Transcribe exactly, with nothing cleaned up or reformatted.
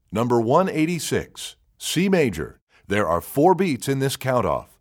Number one eighty-six, C major. There are four beats in this count-off.